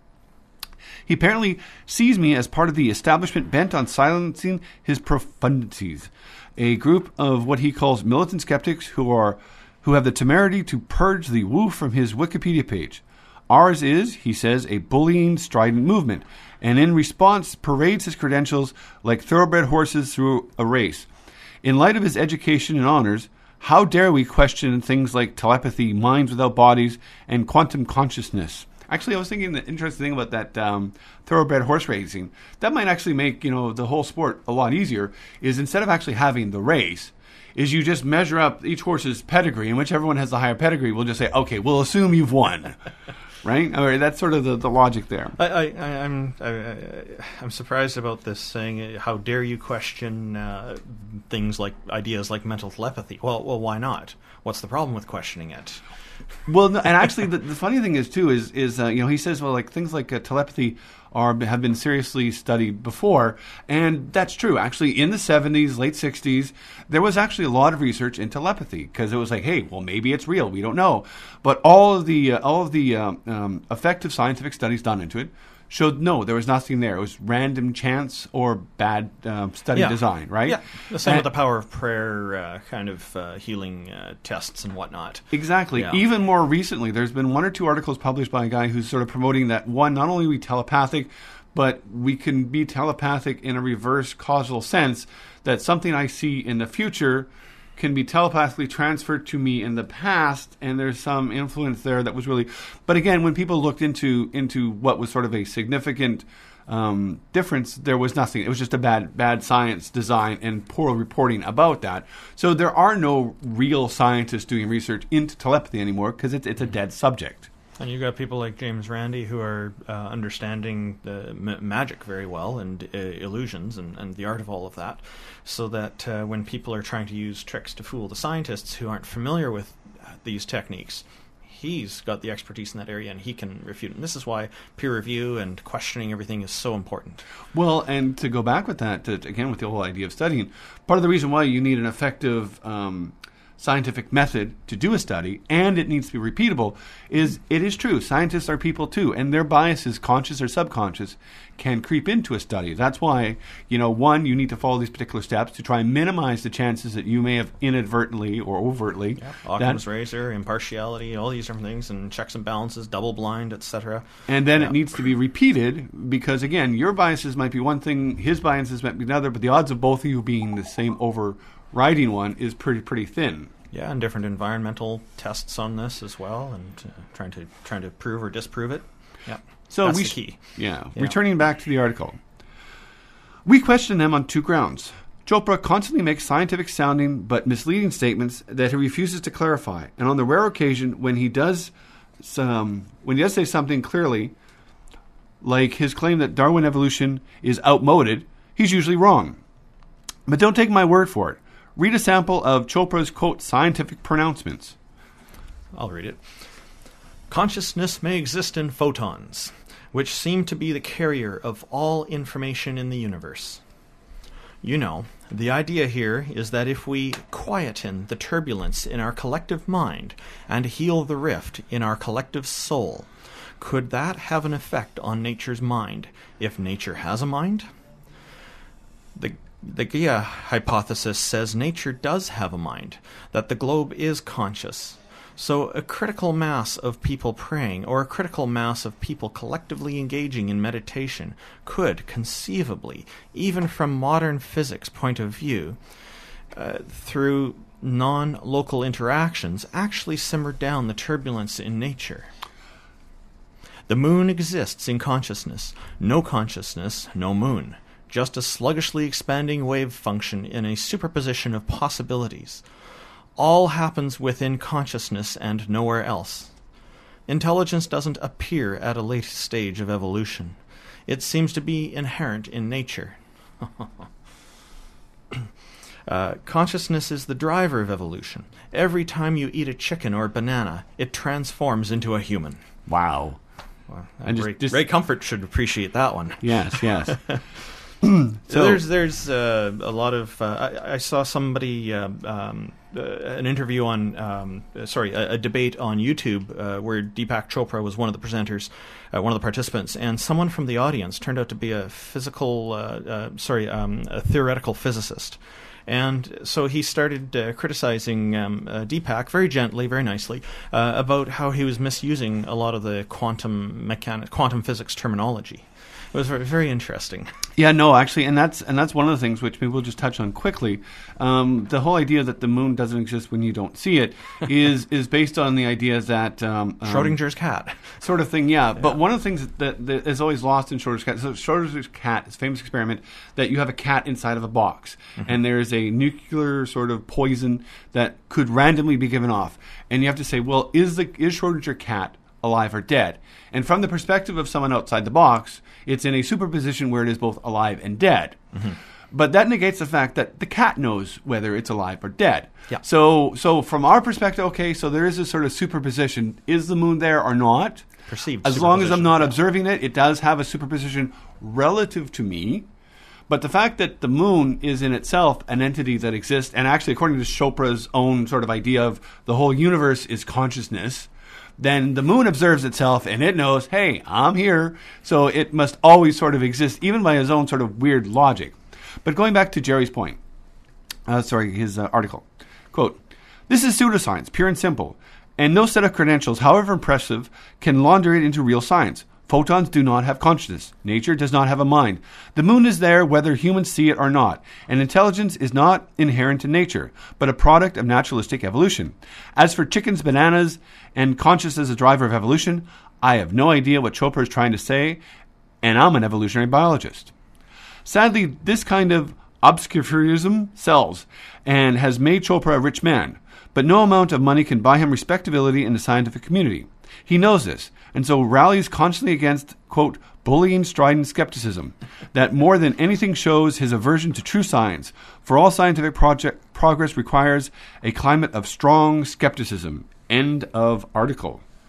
He apparently sees me as part of the establishment bent on silencing his profundities, a group of what he calls militant skeptics who have the temerity to purge the woo from his Wikipedia page. Ours is, he says, a bullying, strident movement, and in response parades his credentials like thoroughbred horses through a race. In light of his education and honors, how dare we question things like telepathy, minds without bodies, and quantum consciousness?" Actually, I was thinking the interesting thing about that thoroughbred horse racing, that might actually make the whole sport a lot easier, is instead of actually having the race, is you just measure up each horse's pedigree, and whichever one has the higher pedigree, we'll just say, okay, we'll assume you've won. Right? I mean, that's sort of the logic there. I'm surprised about this saying, how dare you question ideas like mental telepathy? Well, why not? What's the problem with questioning it? Well, no, and actually, the funny thing is too is he says, well, like things like telepathy have been seriously studied before, and that's true. Actually, in the 70s, late 60s, there was actually a lot of research in telepathy because it was like, hey, well, maybe it's real. We don't know, but all of the effective scientific studies done into it showed no, there was nothing there. It was random chance or bad study design, right? Yeah, the same with the power of prayer kind of healing tests and whatnot. Exactly. Yeah. Even more recently, there's been one or two articles published by a guy who's sort of promoting that, one, not only are we telepathic, but we can be telepathic in a reverse causal sense, that something I see in the future can be telepathically transferred to me in the past, and there's some influence there that was really... But again, when people looked into what was sort of a significant difference, there was nothing. It was just a bad science design and poor reporting about that. So there are no real scientists doing research into telepathy anymore because it's a dead subject. And you've got people like James Randi who are understanding the magic very well and illusions and the art of all of that, so that when people are trying to use tricks to fool the scientists who aren't familiar with these techniques, he's got the expertise in that area and he can refute it. And this is why peer review and questioning everything is so important. Well, and to go back with that, again, with the whole idea of studying, part of the reason why you need an effective scientific method to do a study, and it needs to be repeatable, is it is true. Scientists are people too, and their biases, conscious or subconscious, can creep into a study. That's why, one, you need to follow these particular steps to try and minimize the chances that you may have inadvertently or overtly. Yeah, Occam's razor, impartiality, all these different things, and checks and balances, double blind, etc. And then it needs to be repeated because, again, your biases might be one thing, his biases might be another, but the odds of both of you being the same overriding one is pretty thin. Yeah, and different environmental tests on this as well, and trying to prove or disprove it. Yeah, so that's the key. Yeah, returning back to the article. We question them on two grounds. Chopra constantly makes scientific-sounding but misleading statements that he refuses to clarify, and on the rare occasion when he does say something clearly, like his claim that Darwin evolution is outmoded, he's usually wrong. But don't take my word for it. Read a sample of Chopra's, quote, scientific pronouncements. I'll read it. Consciousness may exist in photons, which seem to be the carrier of all information in the universe. The idea here is that if we quieten the turbulence in our collective mind and heal the rift in our collective soul, could that have an effect on nature's mind, if nature has a mind? The Gaia hypothesis says nature does have a mind, that the globe is conscious. So a critical mass of people praying, or a critical mass of people collectively engaging in meditation, could conceivably, even from modern physics point of view, through non-local interactions, actually simmer down the turbulence in nature. The moon exists in consciousness. No consciousness, no moon. Just a sluggishly expanding wave function in a superposition of possibilities. All happens within consciousness and nowhere else. Intelligence doesn't appear at a late stage of evolution. It seems to be inherent in nature. Consciousness is the driver of evolution. Every time you eat a chicken or a banana, it transforms into a human. Wow. Well, Ray Comfort should appreciate that one. Yes. So there's a lot of I saw somebody an interview on a debate on YouTube where Deepak Chopra was one of the presenters, one of the participants, and someone from the audience turned out to be a theoretical physicist. And so he started criticizing Deepak very gently, very nicely, about how he was misusing a lot of the quantum physics terminology. It was very, very interesting. Yeah, no, actually, and that's one of the things which maybe we'll just touch on quickly. The whole idea that the moon doesn't exist when you don't see it is based on the idea that Schrodinger's cat sort of thing. Yeah, but one of the things that is always lost in Schrodinger's cat. So Schrodinger's cat is a famous experiment that you have a cat inside of a box, and there is a nuclear sort of poison that could randomly be given off, and you have to say, well, is Schrodinger cat alive or dead? And from the perspective of someone outside the box, it's in a superposition where it is both alive and dead. But that negates the fact that the cat knows whether it's alive or dead. Yeah. So from our perspective, okay, so there is a sort of superposition. Is the moon there or not? Perceived. As long as I'm not observing it, it does have a superposition relative to me. But the fact that the moon is in itself an entity that exists, and actually according to Chopra's own sort of idea of the whole universe is consciousness, then the moon observes itself and it knows, hey, I'm here. So it must always sort of exist, even by his own sort of weird logic. But going back to Jerry's point, his article, quote, "This is pseudoscience, pure and simple, and no set of credentials, however impressive, can launder it into real science. Photons do not have consciousness. Nature does not have a mind. The moon is there whether humans see it or not, and intelligence is not inherent in nature, but a product of naturalistic evolution. As for chickens, bananas, and consciousness as a driver of evolution, I have no idea what Chopra is trying to say, and I'm an evolutionary biologist." Sadly, this kind of obscurantism sells and has made Chopra a rich man, but no amount of money can buy him respectability in the scientific community. He knows this, and so rallies constantly against, quote, bullying strident skepticism that more than anything shows his aversion to true science, for all scientific progress requires a climate of strong skepticism. End of article.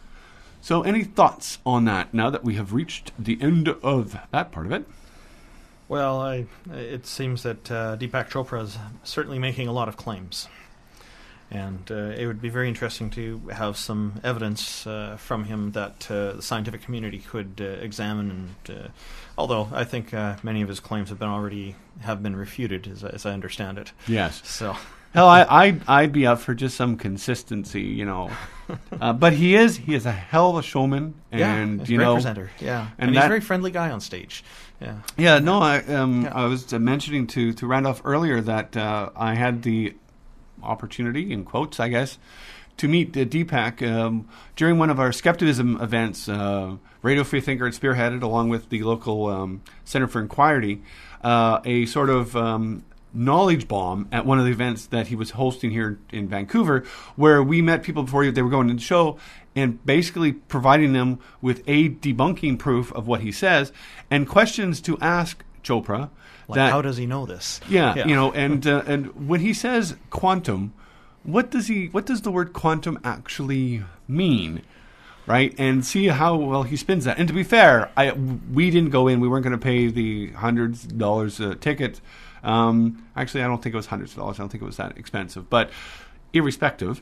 So any thoughts on that now that we have reached the end of that part of it? Well, it seems that Deepak Chopra is certainly making a lot of claims. And it would be very interesting to have some evidence from him that the scientific community could examine. And although I think many of his claims have been refuted, as I understand it. Yes. So, hell, I'd be up for just some consistency, But he is a hell of a showman, and he's a great presenter. Yeah, and he's a very friendly guy on stage. Yeah. Yeah. No, I was mentioning to Randolph earlier that I had the opportunity, in quotes, I guess, to meet Deepak during one of our skepticism events. Radio Free Thinker had spearheaded, along with the local Center for Inquiry, a sort of knowledge bomb at one of the events that he was hosting here in Vancouver, where we met people before they were going to the show, and basically providing them with a debunking proof of what he says and questions to ask Chopra. How does he know this? Yeah. And when he says quantum, what does the word quantum actually mean, right? And see how well he spins that. And to be fair, we didn't go in. We weren't going to pay the hundreds of dollars ticket. Actually, I don't think it was hundreds of dollars. I don't think it was that expensive. But irrespective,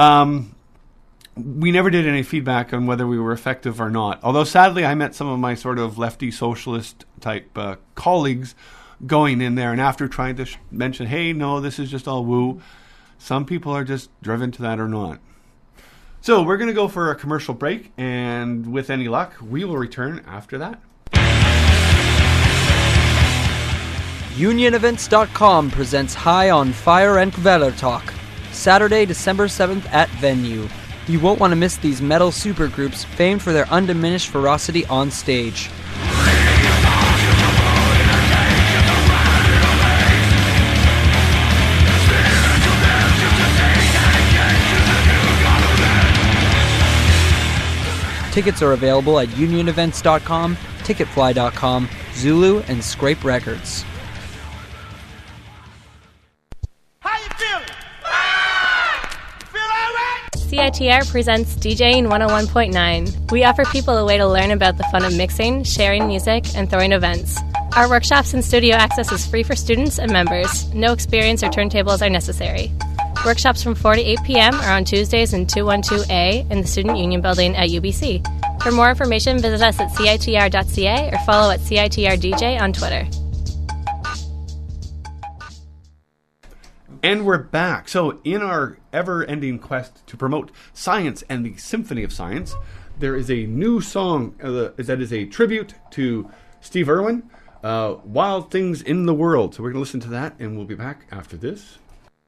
we never did any feedback on whether we were effective or not. Although, sadly, I met some of my sort of lefty socialist type colleagues going in there, and after trying to mention, hey, no, this is just all woo, some people are just driven to that or not. So we're going to go for a commercial break, and with any luck, we will return after that. UnionEvents.com presents High on Fire and Kvelertak, Saturday, December 7th at Venue. You won't want to miss these metal supergroups famed for their undiminished ferocity on stage. Tickets are available at UnionEvents.com, Ticketfly.com, Zulu, and Scrape Records. How you feeling? Feel all right? CITR presents DJing 101.9. We offer people a way to learn about the fun of mixing, sharing music, and throwing events. Our workshops and studio access is free for students and members. No experience or turntables are necessary. Workshops from 4 to 8 p.m. are on Tuesdays in 212A in the Student Union Building at UBC. For more information, visit us at CITR.ca or follow at CITRDJ on Twitter. And we're back. So in our ever-ending quest to promote science and the Symphony of Science, there is a new song that is a tribute to Steve Irwin, Wild Things in the World. So we're going to listen to that, and we'll be back after this.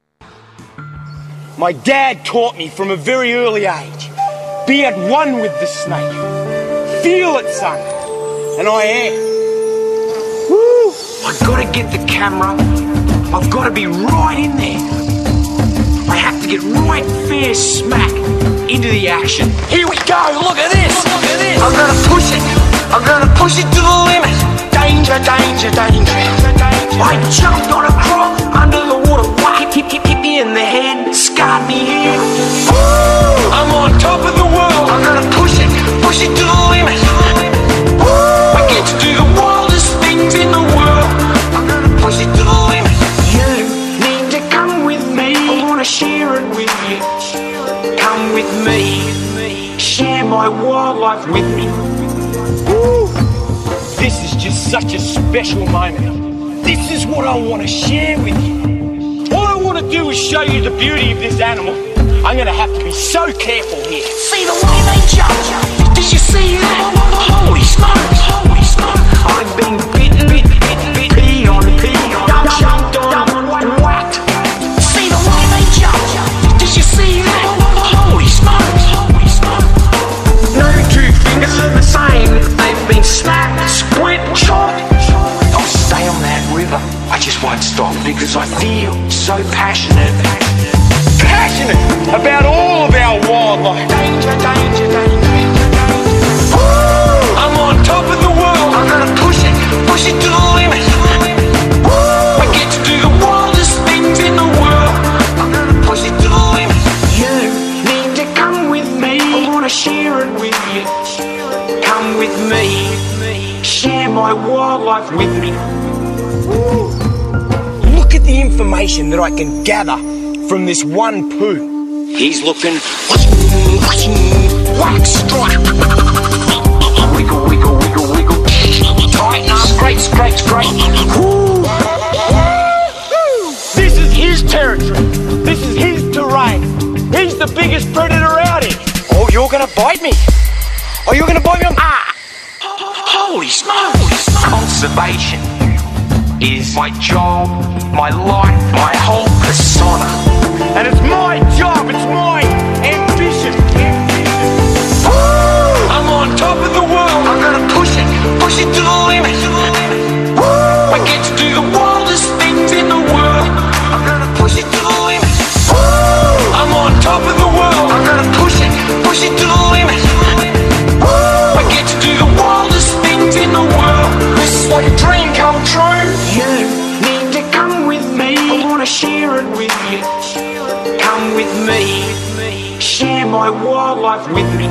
My dad taught me from a very early age, be at one with the snake. Feel it, son. And I am. Woo! I've got to get the camera. I've got to be right in there. I have to get right fair smack into the action. Here we go. Look at this. Look at this. I'm going to push it. I'm going to push it to the limit. Danger, danger, danger. I jumped on a croc under the water. Whack, hit me in the head. Scarred me here. Woo! I'm on top of the world. I'm going to push it to the limit. Woo! I get to do the wildest things in the world. I'm going to push it to the limit. You need to come with me. I want to share it with you. Come with me. Share my wildlife with me. Woo! This is just such a special moment. This is what I want to share with you. All I want to do is show you the beauty of this animal. I'm going to have to be so careful here. See the way they jump? Did you see that? Holy smokes! Holy smokes! I've been bitten, pee on, jumped on, whacked. See the way they jump? Did you see that? Holy smokes! Holy smokes! No two fingers are the same. They've been snapped, split, chopped. I'll stay on that river. I just won't stop because I feel so passionate about all of our wildlife. Danger, danger, danger, danger. Woo! I'm on top of the world. I'm gonna push it to the limit. Woo! I get to do the wildest things in the world. I'm gonna push it to the limit. You need to come with me. I wanna share it with you. my wildlife with me. Look at the information that I can gather from this one poo. He's looking. Whack, strike. Wiggle, wiggle, wiggle, wiggle. Tighten up. Scrape, scrape, scrape. This is his territory. This is his terrain. He's the biggest predator out here. Oh, you're gonna bite me? Oh, you're gonna bite me? Holy smokes! Conservation is my job, my life, my whole persona. And it's my job, it's my ambition. I'm on top of the world. I'm gonna push it to the limit. I get to do the wildest things in the world. I'm gonna push it to the limit. I'm on top of the world. I'm gonna push it to the limit. I get to do the wildest things in the world. This is like a dream come true. You need to come with me. I wanna share it with you. Come with me. Share my wildlife with me.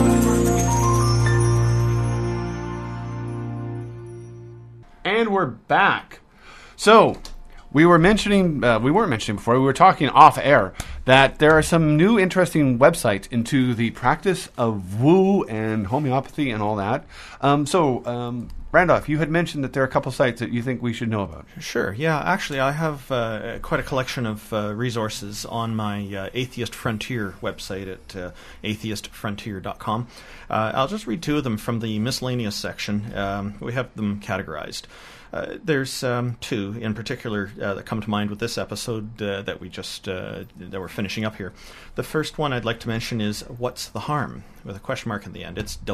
And we're back. So, we weren't mentioning before, we were talking off air that there are some new interesting websites into the practice of woo and homeopathy and all that. Randolph, you had mentioned that there are a couple sites that you think we should know about. Sure, yeah. Actually, I have quite a collection of resources on my Atheist Frontier website at atheistfrontier.com. I'll just read two of them from the miscellaneous section. We have them categorized. There's two in particular that come to mind with this episode that we're finishing up here. The first one I'd like to mention is What's the Harm? With a question mark at the end. It's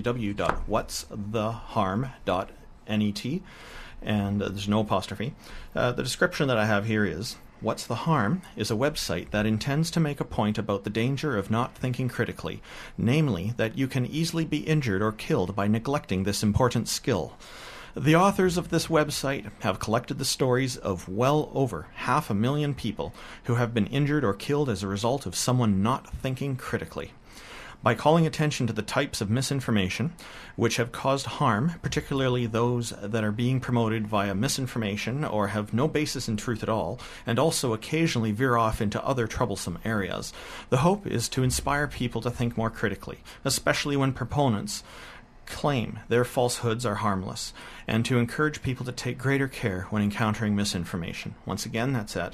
www.whatstheharm.net, and there's no apostrophe. The description that I have here is, What's the Harm is a website that intends to make a point about the danger of not thinking critically, namely that you can easily be injured or killed by neglecting this important skill. The authors of this website have collected the stories of well over 500,000 people who have been injured or killed as a result of someone not thinking critically. By calling attention to the types of misinformation which have caused harm, particularly those that are being promoted via misinformation or have no basis in truth at all, and also occasionally veer off into other troublesome areas, the hope is to inspire people to think more critically, especially when proponents claim their falsehoods are harmless, and to encourage people to take greater care when encountering misinformation. Once again, that's at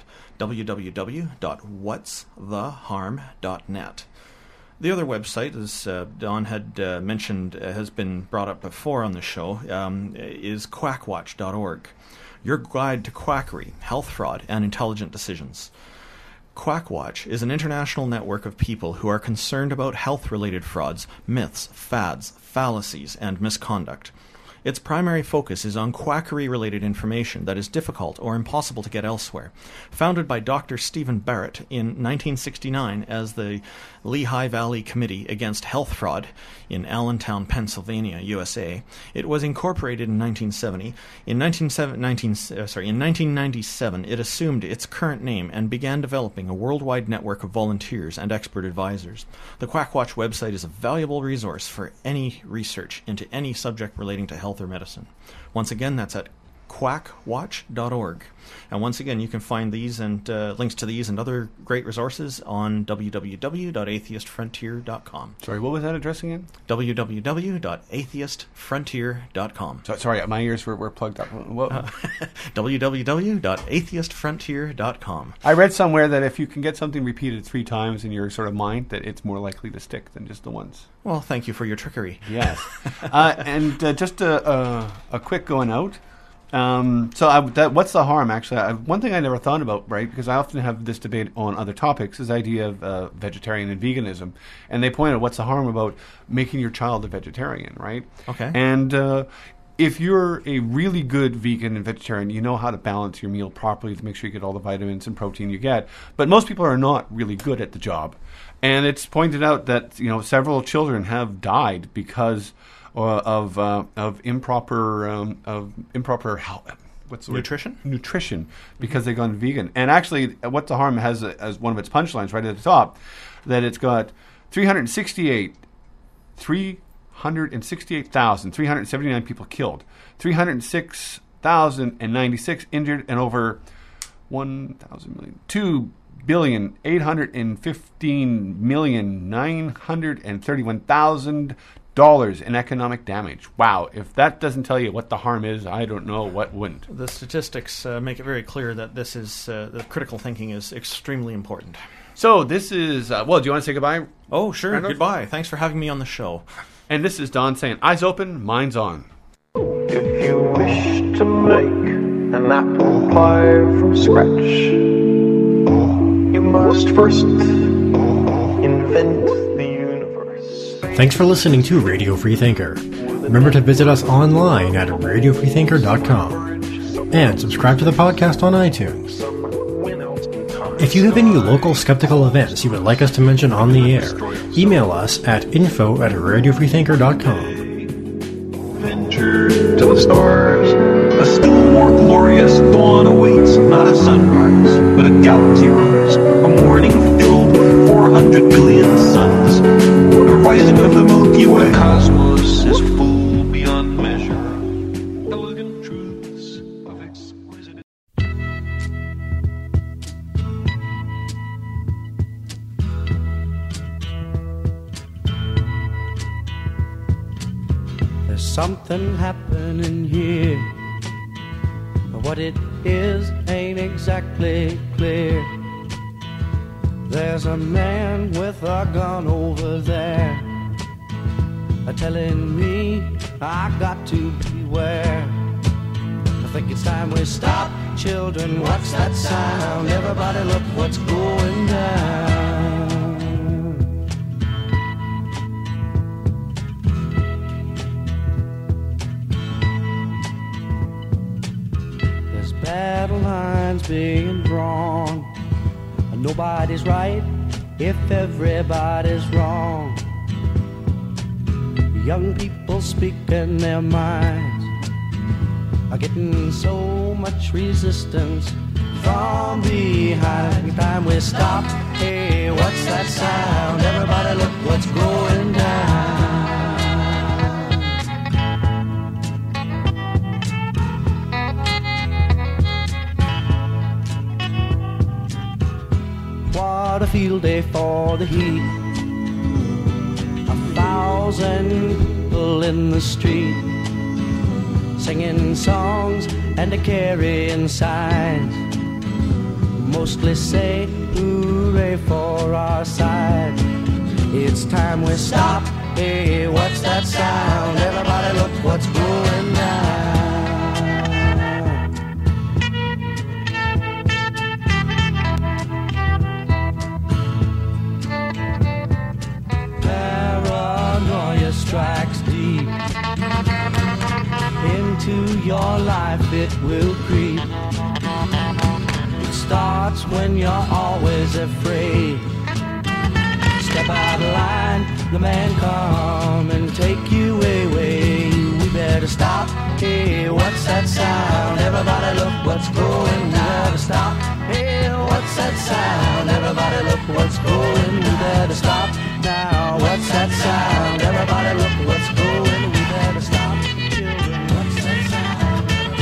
www.whatstheharm.net. The other website, as Don had mentioned, has been brought up before on the show, is quackwatch.org. Your guide to quackery, health fraud, and intelligent decisions. Quackwatch is an international network of people who are concerned about health-related frauds, myths, fads, fallacies, and misconduct. Its primary focus is on quackery-related information that is difficult or impossible to get elsewhere. Founded by Dr. Stephen Barrett in 1969 as the Lehigh Valley Committee Against Health Fraud in Allentown, Pennsylvania, USA, it was incorporated in 1970. In 1997, it assumed its current name and began developing a worldwide network of volunteers and expert advisors. The Quackwatch website is a valuable resource for any research into any subject relating to health or medicine. Once again, that's at quackwatch.org. And once again, you can find these and links to these and other great resources on www.atheistfrontier.com. Sorry, what was that address again? www.atheistfrontier.com. Sorry, my ears were plugged up. www.atheistfrontier.com. I read somewhere that if you can get something repeated 3 times in your sort of mind, that it's more likely to stick than just the once. Well, thank you for your trickery. Yes. And just a quick going out. What's the harm, actually? One thing I never thought about, right, because I often have this debate on other topics, is the idea of vegetarian and veganism. And they point out what's the harm about making your child a vegetarian, right? Okay. And if you're a really good vegan and vegetarian, you know how to balance your meal properly to make sure you get all the vitamins and protein you get. But most people are not really good at the job. And it's pointed out that, several children have died because of improper health. What's the word? Nutrition, because they've gone vegan. And actually, What's the Harm has as one of its punchlines right at the top that it's got 368 468,379 people killed, 306,096 injured, and over 2,815,931,000 in economic damage. Wow, if that doesn't tell you what the harm is, I don't know what wouldn't. The statistics make it very clear that this is that critical thinking is extremely important. So this is, do you want to say goodbye? Oh, sure. Randolph? Goodbye. Thanks for having me on the show. And this is Don saying, eyes open, minds on. If you wish to make an apple pie from scratch, you must first invent the universe. Thanks for listening to Radio Free Thinker. Remember to visit us online at radiofreethinker.com and subscribe to the podcast on iTunes. If you have any local skeptical events you would like us to mention on the air, email us at info@radiofreethinker.com. Venture to the stars. A still more glorious dawn awaits, not a sunrise, but a galaxy rise. A morning filled with 400 billion suns. The rising of the Milky Way. Cosmos is full beyond measure. Elegant truths of exquisite. There's something happening here. What it is ain't exactly clear. There's a man with a gun over there, telling me I got to beware. I think it's time we stop. Children, what's that sound? Everybody look what's going down. Battle lines being drawn. Nobody's right if everybody's wrong. Young people speaking their minds are getting so much resistance from behind. Time we stop. Hey, what's that sound? Everybody look what's going down. What a field day for the heat. 1,000 people in the street, singing songs and a carrying signs. Mostly say hooray for our side. It's time we stop. Hey, what's that sound? Everybody look what's going down. Strikes deep into your life, it will creep. It starts when you're always afraid. Step out of line, the man come and take you away. We better stop. Hey, what's that sound? Everybody look what's going. We better stop. Hey, what's that sound? Everybody look what's going. We better stop. Now, what's that sound? Everybody look what's going. We better stop. Children, what's that sound?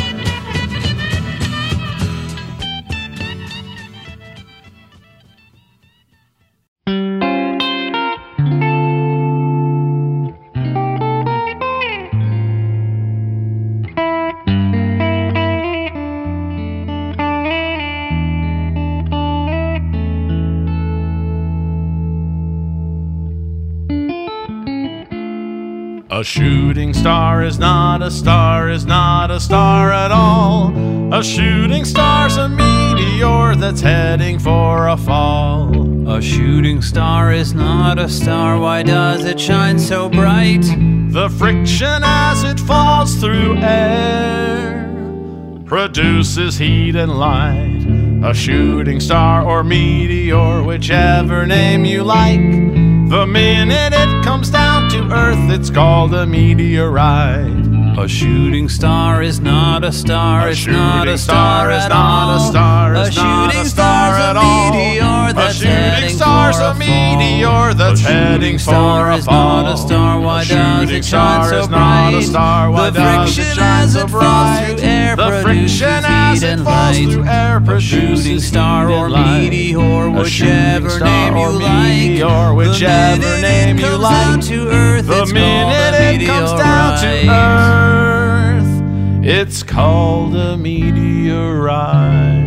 A shooting star is not a star, is not a star at all. A shooting star's a meteor that's heading for a fall. A shooting star is not a star, why does it shine so bright? The friction as it falls through air produces heat and light. A shooting star or meteor, whichever name you like. The minute it comes down to Earth, it's called a meteorite. A shooting star is not a star, it's not a star at all. A shooting star's a meteor that's heading for there's a meteor that's heading for a fall. A star, why a does shooting it shine star so is not a bright? star, why The does it friction shine as so it falls bright? through air The produces friction as heat it and falls light. through air A produces shooting star heat or and light. meteor, A shooting whichever star name or you like. meteor, whichever name you like. To Earth, The it's minute called a it comes down to meteorite. Earth, it's called a meteorite.